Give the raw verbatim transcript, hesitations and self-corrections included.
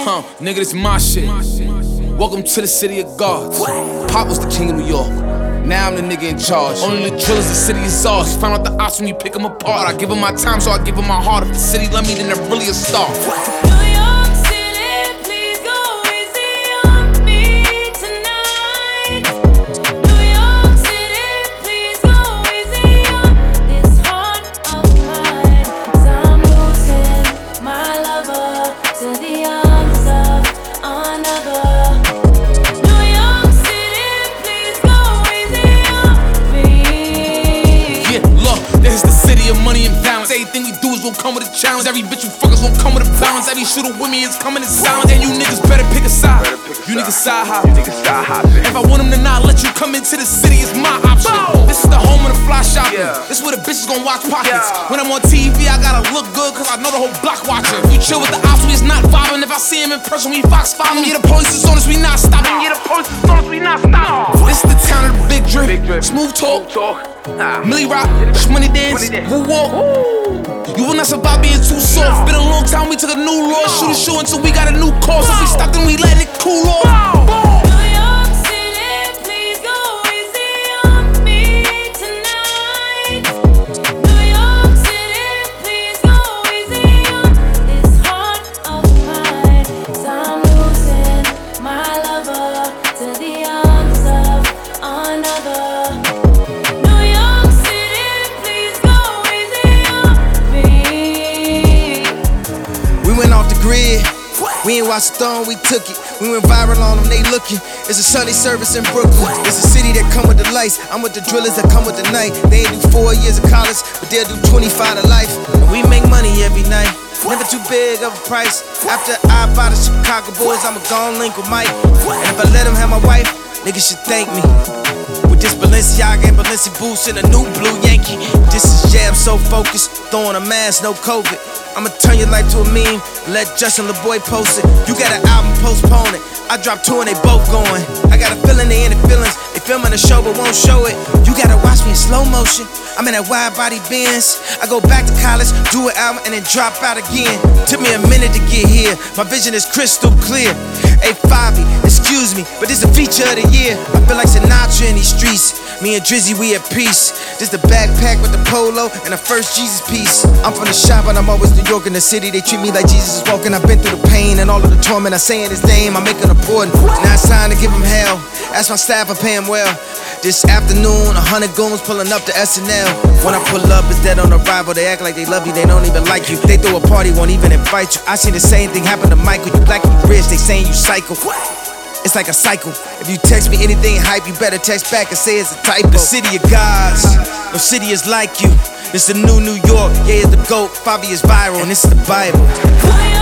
Huh, nigga, this my shit. Welcome to the city of gods. Pop was the king of New York. Now I'm the nigga in charge. Only the drillers, the city is ours. Find out the ops when you pick them apart. I give them my time, so I give them my heart. If the city love me, then they're really a star. Money and balance. Everything we do is gonna come with a challenge. Every bitch you fuck is gonna come with a balance. Every shooter with me is coming in silence. And you niggas better pick a side. You niggas side hop. If I want them to not let you come into the city, it's my option. This is the home of the fly shopping. This is where the bitches gonna watch pockets. When I'm on T V, I gotta look good, cause I know the whole block watching. If you chill with the ops, we is not vibing. If I see him in person, we fox five him. Yeah, the police is on us, we not stopping. Yeah, the police is on us, we not stopping. This is the town of the big drip. Smooth talk. Millie Rock, money dance, woo walk. You will not survive being too soft. Been a long time, we took a new law. Shoot a shoe until we got a new course. If we stop, then we letting it cool off. We ain't watched Stone, we took it. We went viral on them, they looking. It's a Sunday service in Brooklyn. It's a city that come with the lights. I'm with the drillers that come with the night. They ain't do four years of college, but they'll do twenty-five to life. And we make money every night. Never too big of a price. After I buy the Chicago Bulls, I'ma go and link with Mike. And if I let him have my wife, niggas should thank me. With this Balenciaga and Balenci boots and a new blue Yankee. This is Jam so focused, throwing a mask, no COVID. I'ma turn your life to a meme, let Justin LeBoy post it. You got an album, postpone it. I dropped two and they both going. I got a feeling they in the feelings. They filming the show but won't show it. You gotta watch me in slow motion. I'm in that wide body Benz. I go back to college, do an album and then drop out again. Took me a minute to get here. My vision is crystal clear. Hey Fabi, excuse me, but this a feature of the year. I feel like Sinatra in these streets. Me and Drizzy, we at peace. This the backpack with the polo and the first Jesus piece. I'm from the shop, but I'm always New York in the city. They treat me like Jesus is walking. I've been through the pain and all of the torment. I saying his name, I'm making a point. Now it's time to give him hell. Ask my staff, I pay him well. This afternoon, a hundred goons pulling up to S N L. When I pull up, it's dead on arrival. They act like they love you, they don't even like you. They throw a party, won't even invite you. I seen the same thing happen to Michael. You black and you rich, they saying you psycho. It's like a cycle. If you text me anything hype, you better text back and say it's a typo. The city of gods, no city is like you. This the new New York, yeah, it's the GOAT. Fabi is viral, and this is the Bible.